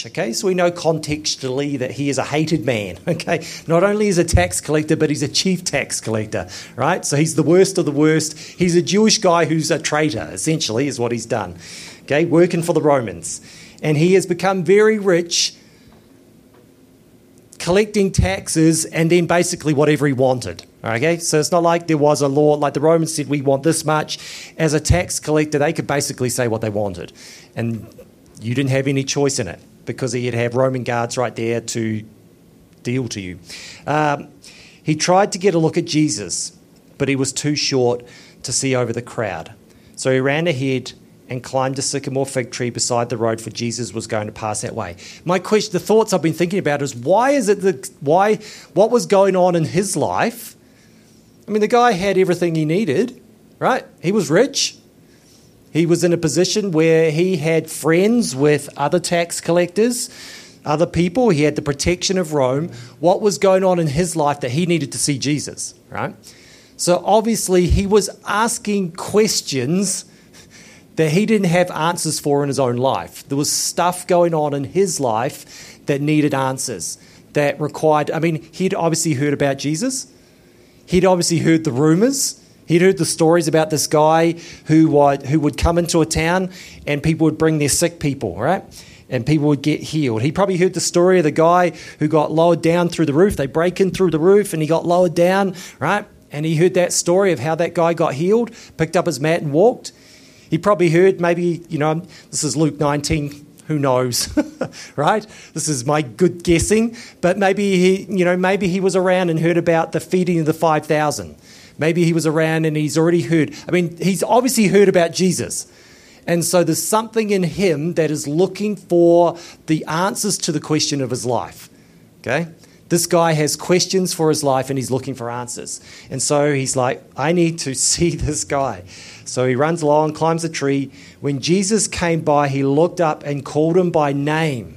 Okay, so we know contextually that he is a hated man, okay? Not only is a tax collector, but he's a chief tax collector, right? So he's the worst of the worst. He's a Jewish guy who's a traitor, essentially, is what he's done, okay? Working for the Romans. And he has become very rich, collecting taxes and then basically whatever he wanted, okay? So it's not like there was a law, like the Romans said, we want this much. As a tax collector, they could basically say what they wanted. And you didn't have any choice in it, because he'd have Roman guards right there to deal to you. He tried to get a look at Jesus, but he was too short to see over the crowd. So he ran ahead and climbed a sycamore fig tree beside the road, for Jesus was going to pass that way. My question, the thoughts I've been thinking about is, what was going on in his life? I mean, the guy had everything he needed, right? He was rich. He was in a position where he had friends with other tax collectors, other people. He had the protection of Rome. What was going on in his life that he needed to see Jesus, right? So obviously he was asking questions that he didn't have answers for in his own life. There was stuff going on in his life that needed answers, that required... I mean, he'd obviously heard about Jesus. He'd obviously heard the rumours. He'd heard the stories about this guy who would come into a town and people would bring their sick people, right? And people would get healed. He probably heard the story of the guy who got lowered down through the roof. They break in through the roof and he got lowered down, right? And he heard that story of how that guy got healed, picked up his mat and walked. He probably heard maybe, this is Luke 19, who knows, right? This is my good guessing. But maybe he was around and heard about the feeding of the 5,000. Maybe he was around and he's already heard. I mean, he's obviously heard about Jesus. And so there's something in him that is looking for the answers to the question of his life. Okay? This guy has questions for his life and he's looking for answers. And so he's like, I need to see this guy. So he runs along, climbs a tree. When Jesus came by, he looked up and called him by name.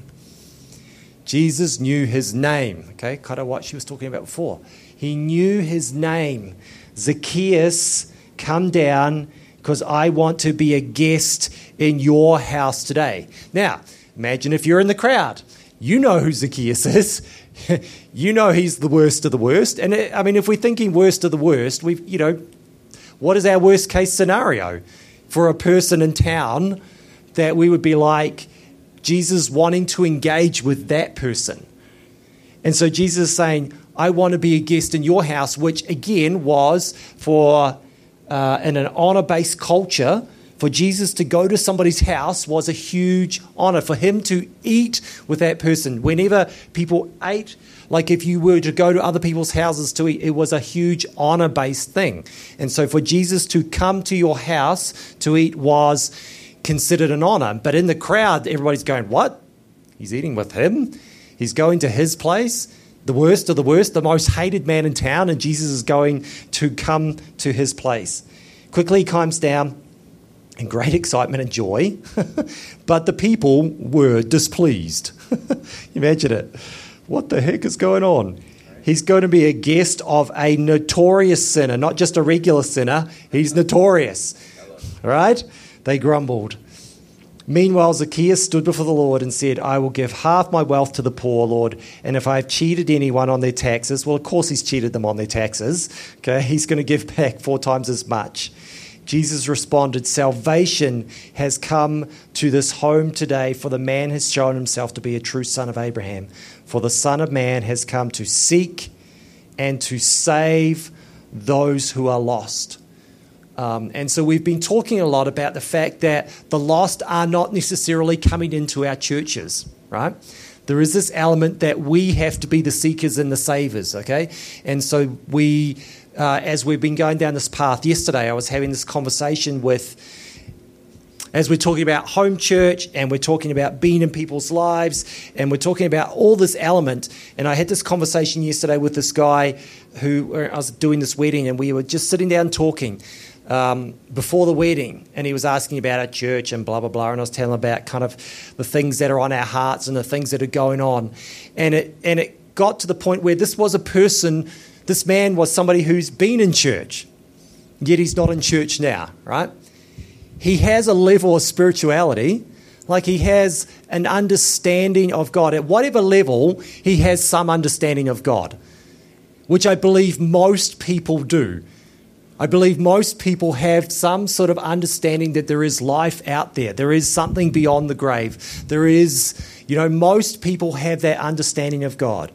Jesus knew his name. Okay? Kind of what she was talking about before. He knew his name. Zacchaeus, come down, because I want to be a guest in your house today. Now, imagine if you're in the crowd. You know who Zacchaeus is. You know he's the worst of the worst. And if we're thinking worst of the worst, what is our worst case scenario for a person in town that we would be like, Jesus wanting to engage with that person? And so Jesus is saying, I want to be a guest in your house, which again was for in an honor-based culture, for Jesus to go to somebody's house was a huge honor. For him to eat with that person, whenever people ate, like if you were to go to other people's houses to eat, it was a huge honor-based thing. And so for Jesus to come to your house to eat was considered an honor. But in the crowd, everybody's going, what? He's eating with him? He's going to his place? The worst of the worst, the most hated man in town, and Jesus is going to come to his place. Quickly he climbs down in great excitement and joy, but the people were displeased. Imagine it. What the heck is going on? He's going to be a guest of a notorious sinner, not just a regular sinner. He's notorious. All right? They grumbled. Meanwhile, Zacchaeus stood before the Lord and said, I will give half my wealth to the poor, Lord, and if I have cheated anyone on their taxes, well, of course he's cheated them on their taxes, okay? He's going to give back 4 times as much. Jesus responded, salvation has come to this home today, for the man has shown himself to be a true son of Abraham. For the Son of Man has come to seek and to save those who are lost. And so we've been talking a lot about the fact that the lost are not necessarily coming into our churches, right? There is this element that we have to be the seekers and the savers, okay? And so we, as we've been going down this path, yesterday I was having this conversation as we're talking about home church and we're talking about being in people's lives and we're talking about all this element. And I had this conversation yesterday with this guy who I was doing this wedding, and we were just sitting down talking before the wedding, and he was asking about our church and blah, blah, blah, and I was telling him about kind of the things that are on our hearts and the things that are going on. And it got to the point where this man was somebody who's been in church, yet he's not in church now, right? He has a level of spirituality, Like he has an understanding of God. At whatever level, he has some understanding of God, which I believe most people do. I believe most people have some sort of understanding that there is life out there. There is something beyond the grave. There is, most people have that understanding of God.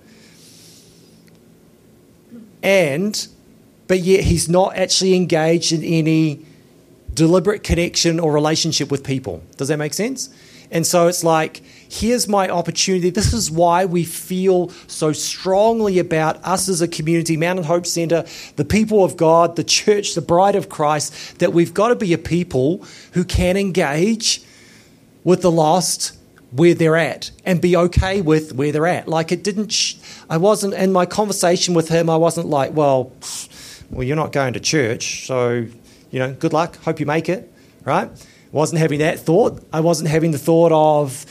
But yet he's not actually engaged in any deliberate connection or relationship with people. Does that make sense? And so it's like, here's my opportunity. This is why we feel so strongly about us as a community, Mountain Hope Centre, the people of God, the church, the bride of Christ, that we've got to be a people who can engage with the lost where they're at and be okay with where they're at. Like I wasn't, in my conversation with him, I wasn't like, well, you're not going to church, so, good luck, hope you make it, right? Wasn't having that thought. I wasn't having the thought of,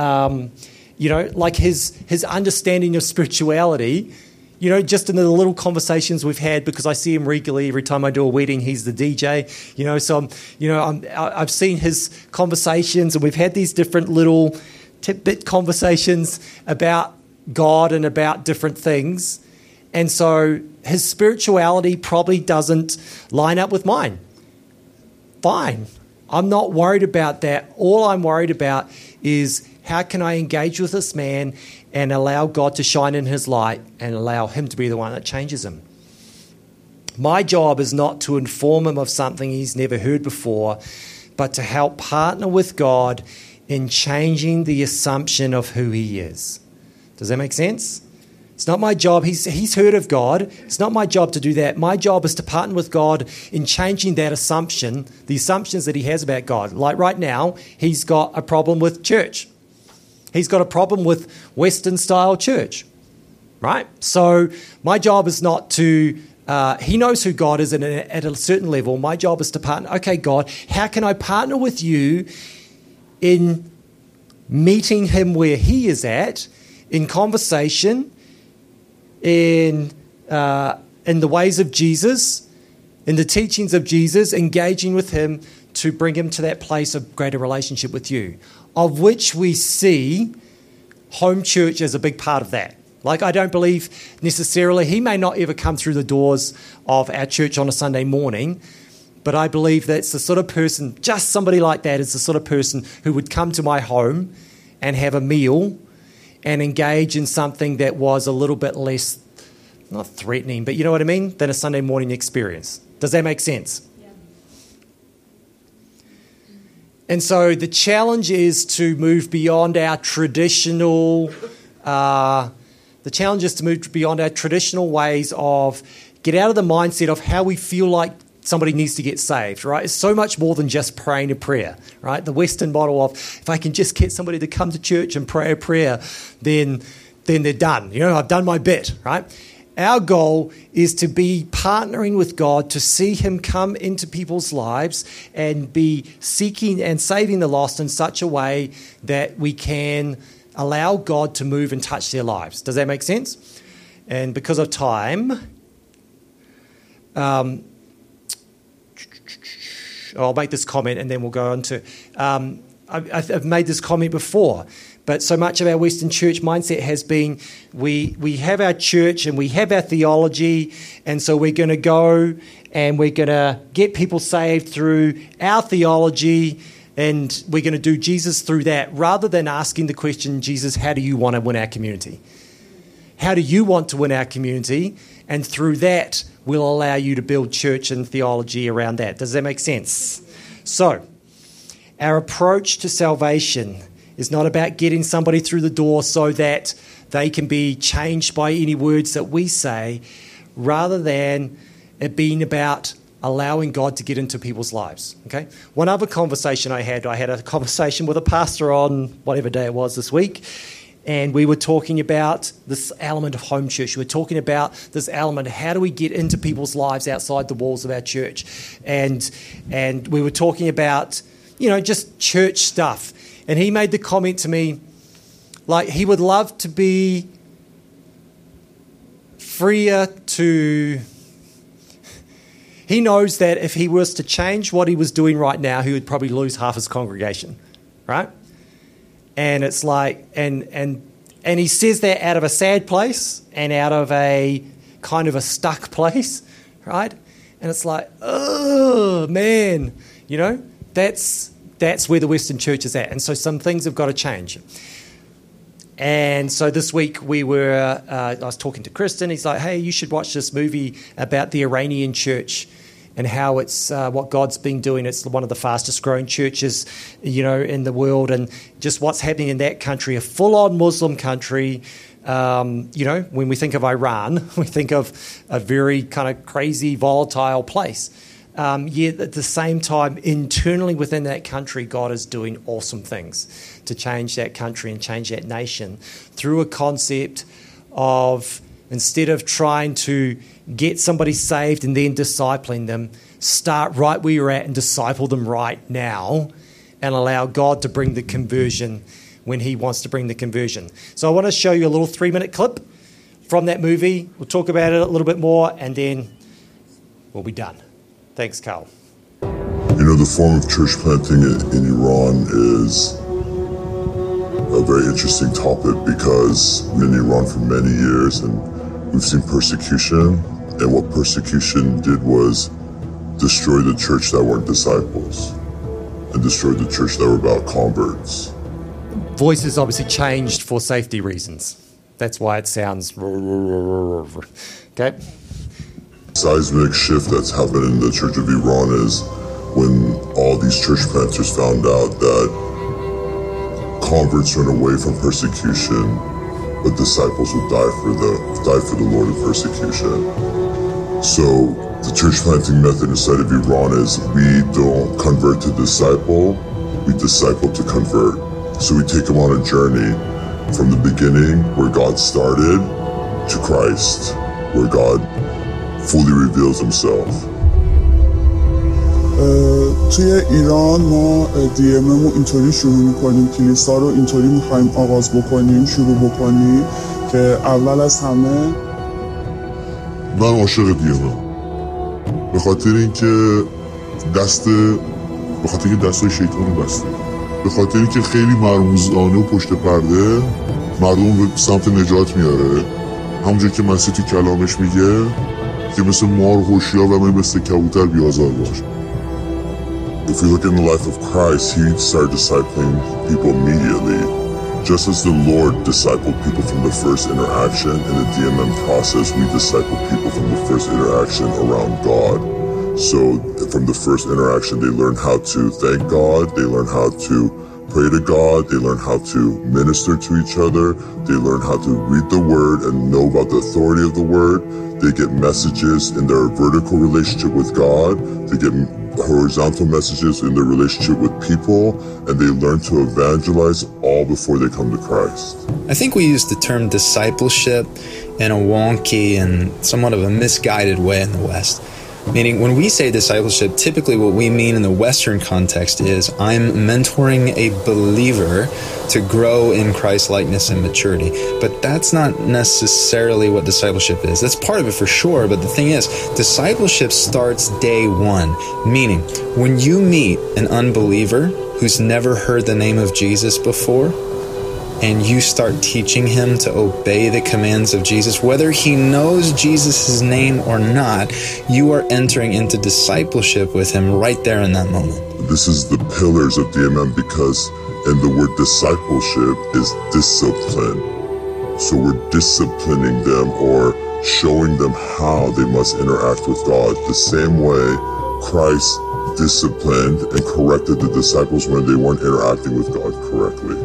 like his understanding of spirituality, just in the little conversations we've had, because I see him regularly. Every time I do a wedding, he's the DJ, so, I've seen his conversations, and we've had these different little tidbit conversations about God and about different things. And so his spirituality probably doesn't line up with mine. Fine. I'm not worried about that. All I'm worried about is how can I engage with this man and allow God to shine in his light and allow him to be the one that changes him. My job is not to inform him of something he's never heard before, but to help partner with God in changing the assumption of who he is. Does that make sense? It's not my job. He's heard of God. It's not my job to do that. My job is to partner with God in changing that assumption, the assumptions that he has about God. Like right now, he's got a problem with church. He's got a problem with Western-style church, right? So my job is not to... he knows who God is at a certain level. My job is to partner. Okay, God, how can I partner with you in meeting him where he is at, in conversation, in the ways of Jesus, in the teachings of Jesus, engaging with him to bring him to that place of greater relationship with you, of which we see home church as a big part of that. Like, I don't believe necessarily, he may not ever come through the doors of our church on a Sunday morning, but I believe that's the sort of person, just somebody like that is the sort of person who would come to my home and have a meal and engage in something that was a little bit less, not threatening, but you know what I mean, than a Sunday morning experience. Does that make sense? Yeah. And so the challenge is to move beyond our traditional, ways of get out of the mindset of how we feel like somebody needs to get saved, right? It's so much more than just praying a prayer, right? The Western model of, if I can just get somebody to come to church and pray a prayer, then they're done. I've done my bit, right? Our goal is to be partnering with God to see him come into people's lives and be seeking and saving the lost in such a way that we can allow God to move and touch their lives. Does that make sense? And because of time, I'll make this comment and then we'll go on to... I've made this comment before, but so much of our Western church mindset has been we have our church and we have our theology, and so we're going to go and we're going to get people saved through our theology, and we're going to do Jesus through that, rather than asking the question, Jesus, how do you want to win our community? How do you want to win our community? And through that, we'll allow you to build church and theology around that. Does that make sense? So, our approach to salvation is not about getting somebody through the door so that they can be changed by any words that we say, rather than it being about allowing God to get into people's lives. Okay. One other conversation I had a conversation with a pastor on whatever day it was this week, and we were talking about this element of home church. We were talking about this element, how do we get into people's lives outside the walls of our church? And we were talking about, just church stuff. And he made the comment to me, like, he would love to be freer to... He knows that if he was to change what he was doing right now, he would probably lose half his congregation, right? And it's like, and he says that out of a sad place and out of a kind of a stuck place, right? And it's like, oh man, you know, that's where the Western church is at. And so some things have got to change. And so this week I was talking to Kristen. He's like, hey, you should watch this movie about the Iranian church and how it's what God's been doing. It's one of the fastest growing churches, you know, in the world, and just what's happening in that country, a full-on Muslim country. You know, when we think of Iran, we think of a very kind of crazy, volatile place. Yet at the same time, internally within that country, God is doing awesome things to change that country and change that nation through a concept of, instead of trying to get somebody saved and then discipling them, start right where you're at and disciple them right now and allow God to bring the conversion when he wants to bring the conversion. So I want to show you a little 3-minute clip from that movie. We'll talk about it a little bit more and then we'll be done. Thanks, Carl. You know, the form of church planting in Iran is a very interesting topic because we've been in Iran for many years and we've seen persecution. And what persecution did was destroy the church that weren't disciples and destroy the church that were about converts. Voice has obviously changed for safety reasons. That's why it sounds... Okay? Seismic shift that's happened in the Church of Iran is when all these church planters found out that converts run away from persecution, but disciples would die for the Lord in persecution. So the church planting method inside of Iran is we don't convert to disciple, we disciple to convert. So we take them on a journey from the beginning where God started to Christ, where God fully reveals himself. توی ایران ما DMM رو اینطوری شروع میکنیم، کلیسا رو اینطوری میخوایم آغاز بکنیم، شروع بکنیم که اول از همه من عاشق DMM به خاطر اینکه دستای شیطان رو بسته، به خاطر اینکه خیلی مرموزانه و پشت پرده مردم به سمت نجات میاره. همونجور که مسیح تو کلامش میگه که مثل مار هوشیار و مثل کبوتر بیازار باش. If you look in the life of Christ, he started discipling people immediately. Just as the Lord discipled people from the first interaction in the DMM process, we disciple people from the first interaction around God. So from the first interaction, they learn how to thank God, they learn how to pray to God, they learn how to minister to each other, they learn how to read the Word and know about the authority of the Word. They get messages in their vertical relationship with God, they get horizontal messages in their relationship with people, and they learn to evangelize all before they come to Christ. I think we use the term discipleship in a wonky and somewhat of a misguided way in the West. Meaning, when we say discipleship, typically what we mean in the Western context is I'm mentoring a believer to grow in Christ likeness and maturity. But that's not necessarily what discipleship is. That's part of it for sure, but the thing is, discipleship starts day one. Meaning, when you meet an unbeliever who's never heard the name of Jesus before, and you start teaching him to obey the commands of Jesus, whether he knows Jesus' name or not, you are entering into discipleship with him right there in that moment. This is the pillars of DMM because in the word discipleship is discipline. So we're disciplining them or showing them how they must interact with God the same way Christ disciplined and corrected the disciples when they weren't interacting with God correctly.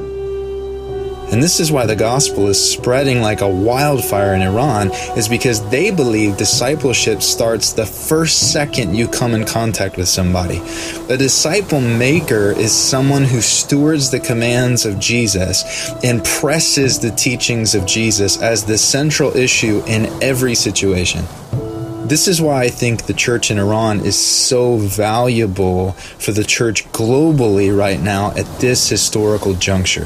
And this is why the gospel is spreading like a wildfire in Iran, is because they believe discipleship starts the first second you come in contact with somebody. A disciple maker is someone who stewards the commands of Jesus and presses the teachings of Jesus as the central issue in every situation. This is why I think the church in Iran is so valuable for the church globally right now at this historical juncture.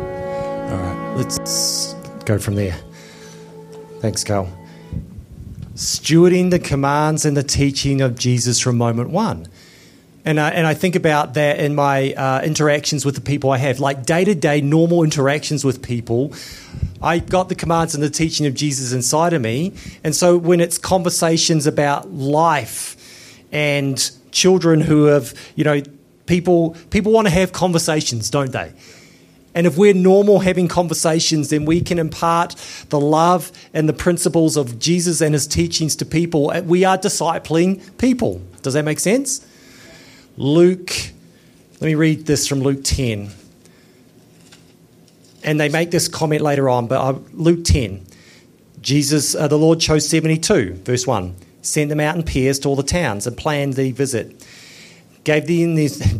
Let's go from there. Thanks, Carl. stewarding the commands and the teaching of Jesus from moment one. And I think about that in my interactions with the people I have, like day-to-day normal interactions with people. I got the commands and the teaching of Jesus inside of me. And so when it's conversations about life and children who have, people want to have conversations, don't they? And if we're normal having conversations, then we can impart the love and the principles of Jesus and his teachings to people. We are discipling people. Does that make sense? Luke, let me read this from Luke 10. And they make this comment later on, but Luke 10. Jesus, the Lord chose 72, verse 1. Sent them out in pairs to all the towns and planned the visit. Gave them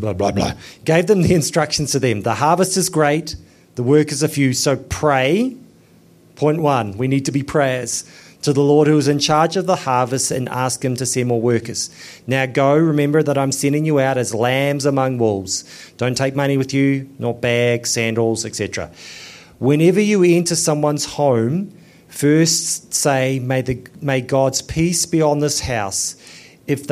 the instructions to them. The harvest is great, the workers are few, so pray. Point 1, we need to be prayers to the Lord who is in charge of the harvest and ask him to send more workers. Now go, remember that I'm sending you out as lambs among wolves. Don't take money with you, nor bags, sandals, etc. Whenever you enter someone's home, first say, may God's peace be on this house. If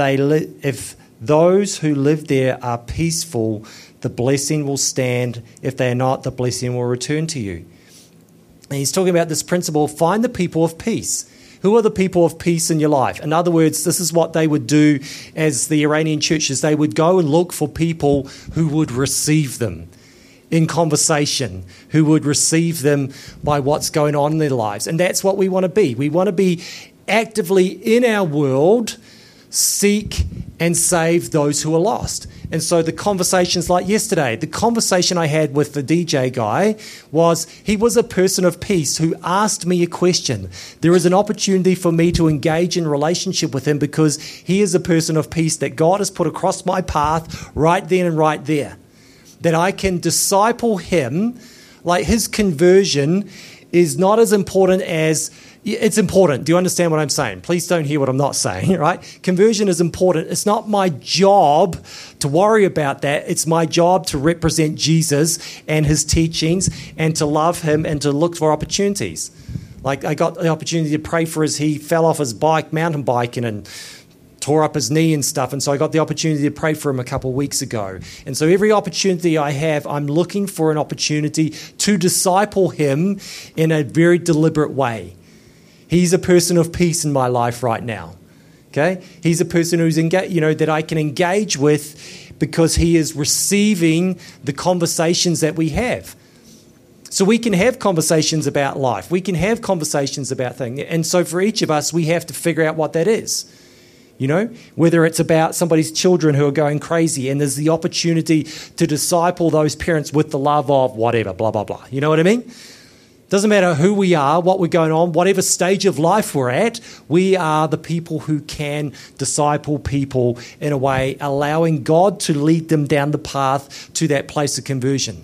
those who live there are peaceful, the blessing will stand. If they are not, the blessing will return to you. And he's talking about this principle, find the people of peace. Who are the people of peace in your life? In other words, this is what they would do as the Iranian churches. They would go and look for people who would receive them in conversation, who would receive them by what's going on in their lives. And that's what we want to be. We want to be actively in our world, seek and save those who are lost. And so the conversations like yesterday, the conversation I had with the DJ guy was, he was a person of peace who asked me a question. There is an opportunity for me to engage in relationship with him because he is a person of peace that God has put across my path right then and right there. That I can disciple him, like his conversion is not as important as... It's important. Do you understand what I'm saying? Please don't hear what I'm not saying, right? Conversion is important. It's not my job to worry about that. It's my job to represent Jesus and his teachings and to love him and to look for opportunities. Like I got the opportunity to pray for he fell off his mountain bike and tore up his knee and stuff. And so I got the opportunity to pray for him a couple of weeks ago. And so every opportunity I have, I'm looking for an opportunity to disciple him in a very deliberate way. He's a person of peace in my life right now. Okay? He's a person who's that I can engage with because he is receiving the conversations that we have. So we can have conversations about life. We can have conversations about things. And so for each of us, we have to figure out what that is. Whether it's about somebody's children who are going crazy and there's the opportunity to disciple those parents with the love of whatever, blah, blah, blah. You know what I mean? Doesn't matter who we are, what we're going on, whatever stage of life we're at, we are the people who can disciple people in a way, allowing God to lead them down the path to that place of conversion.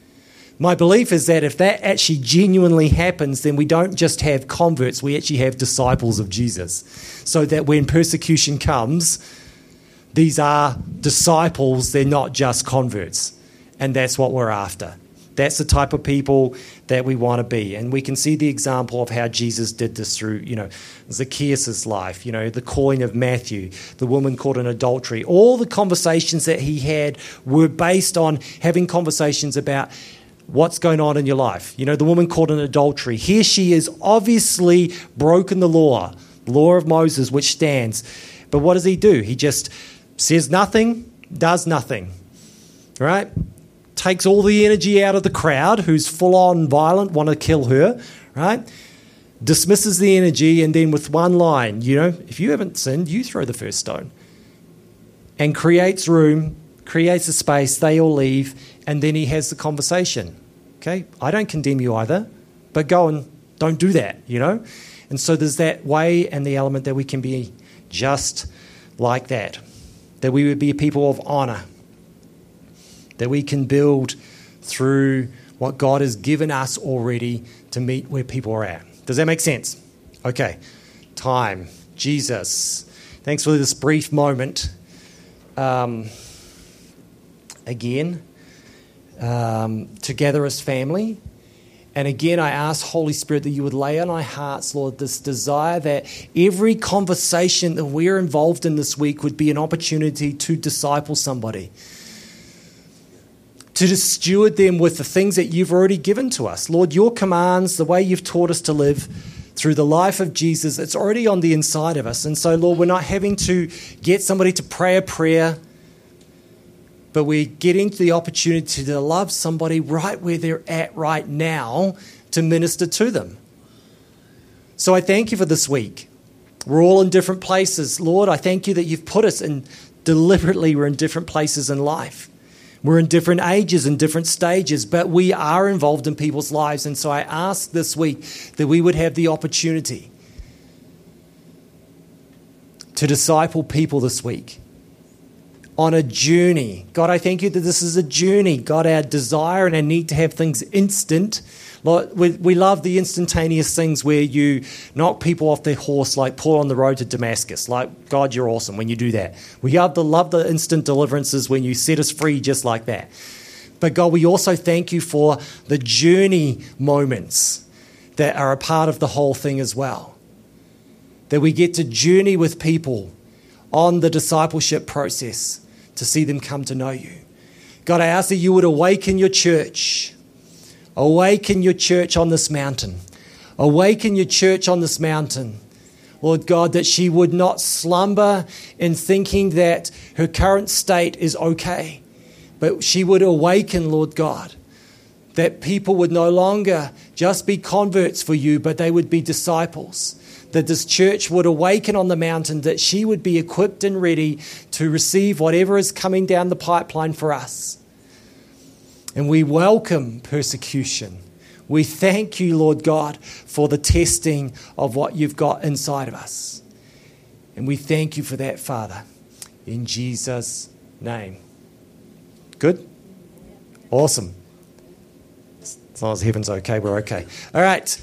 My belief is that if that actually genuinely happens, then we don't just have converts, we actually have disciples of Jesus. So that when persecution comes, these are disciples, they're not just converts. And that's what we're after. That's the type of people that we want to be. And we can see the example of how Jesus did this through, Zacchaeus' life, the calling of Matthew, the woman caught in adultery. All the conversations that he had were based on having conversations about what's going on in your life. The woman caught in adultery. Here she is obviously broken the law of Moses, which stands. But what does he do? He just says nothing, does nothing, right? Takes all the energy out of the crowd who's full-on violent, want to kill her, right? Dismisses the energy, and then with one line, if you haven't sinned, you throw the first stone. And creates room, creates a space, they all leave, and then he has the conversation. Okay, I don't condemn you either, but go and don't do that, And so there's that way and the element that we can be just like that we would be a people of honour, that we can build through what God has given us already to meet where people are at. Does that make sense? Okay. Time. Jesus. Thanks for this brief moment. Again, together as family. And again, I ask, Holy Spirit, that you would lay on our hearts, Lord, this desire that every conversation that we're involved in this week would be an opportunity to disciple somebody, to just steward them with the things that you've already given to us. Lord, your commands, the way you've taught us to live through the life of Jesus, it's already on the inside of us. And so, Lord, we're not having to get somebody to pray a prayer, but we're getting the opportunity to love somebody right where they're at right now, to minister to them. So I thank you for this week. We're all in different places. Lord, I thank you that you've put us in, deliberately we're in different places in life. We're in different ages and different stages, but we are involved in people's lives. And so I ask this week that we would have the opportunity to disciple people this week on a journey. God, I thank you that this is a journey. God, our desire and our need to have things instant. Lord, we love the instantaneous things where you knock people off their horse, like Paul on the road to Damascus. Like, God, you're awesome when you do that. We love the instant deliverances when you set us free just like that. But God, we also thank you for the journey moments that are a part of the whole thing as well. That we get to journey with people on the discipleship process to see them come to know you. God, I ask that you would awaken your church. Awaken your church on this mountain. Awaken your church on this mountain. Lord God, that she would not slumber in thinking that her current state is okay, but she would awaken, Lord God, that people would no longer just be converts for you, but they would be disciples. That this church would awaken on the mountain, that she would be equipped and ready to receive whatever is coming down the pipeline for us. And we welcome persecution. We thank you, Lord God, for the testing of what you've got inside of us. And we thank you for that, Father, in Jesus' name. Good? Awesome. As long as heaven's okay, we're okay. All right.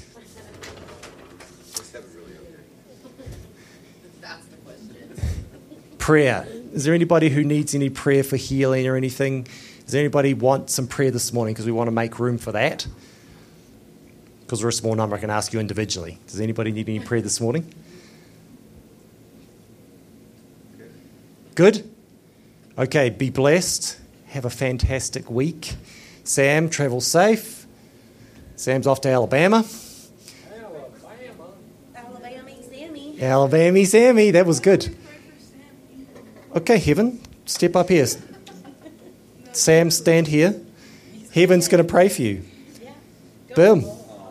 Prayer. Is there anybody who needs any prayer for healing or anything? Does anybody want some prayer this morning? Because we want to make room for that. Because we're a small number, I can ask you individually. Does anybody need any prayer this morning? Good? Okay, be blessed. Have a fantastic week. Sam, travel safe. Sam's off to Alabama. Alabama Sammy. That was good. Okay, Heaven, step up here. Sam, stand here. Heaven's going to pray for you. Boom.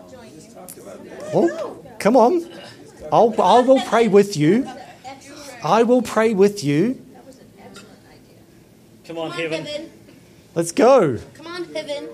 Oh, come on. I will pray with you. I will pray with you. That was an excellent idea. Come on, Heaven. Let's go. Come on, Heaven.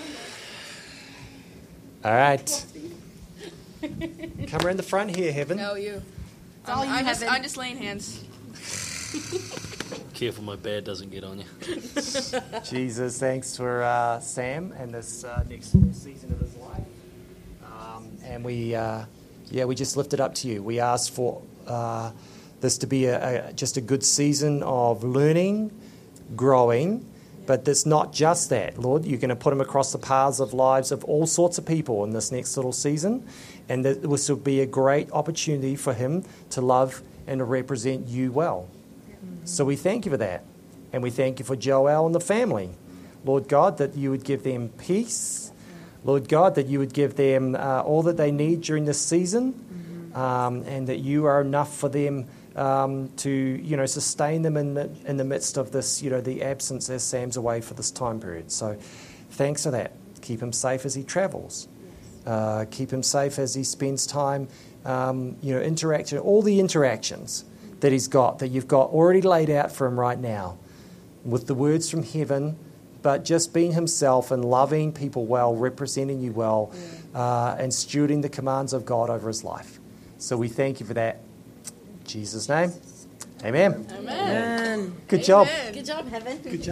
All right. Come around the front here, Heaven. No, you. all you, I'm Heaven. just laying hands. Careful my beard doesn't get on you. Jesus, thanks for Sam and this next season of his life. And we just lift it up to you. We ask for this to be just a good season of learning, growing, but it's not just that, Lord. You're going to put him across the paths of lives of all sorts of people in this next little season, and this will be a great opportunity for him to love and to represent you well. So we thank you for that. And we thank you for Joel and the family. Lord God, that you would give them peace. Lord God, that you would give them all that they need during this season, and that you are enough for them to, sustain them in the midst of this, the absence as Sam's away for this time period. So thanks for that. Keep him safe as he travels. Keep him safe as he spends time, interacting, all the interactions that he's got, that you've got already laid out for him right now with the words from heaven, but just being himself and loving people well, representing you well, and stewarding the commands of God over his life. So we thank you for that. In Jesus' name, amen. Amen. Good job. Amen. Good job, Heaven. Good job.